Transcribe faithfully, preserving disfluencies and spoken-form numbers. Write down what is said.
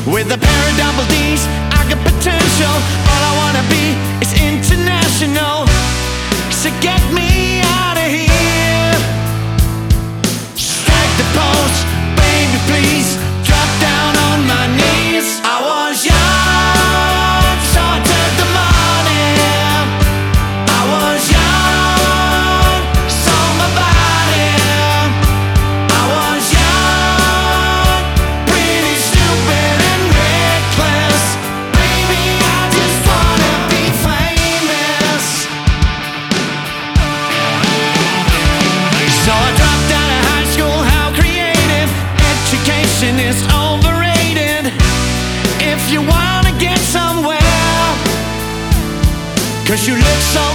With a pair of double D's, I got potential. All I wanna be is international. So get me out of here. Strike the pose, baby, please. Drop down on my knees. I was young, so I took the money. I was young, sold my body. I was young, pretty stupid and reckless. Baby, I just wanna be famous. So I dropped out of high school. How creative. Education is overrated. If you wanna get somewhere, 'cause you look so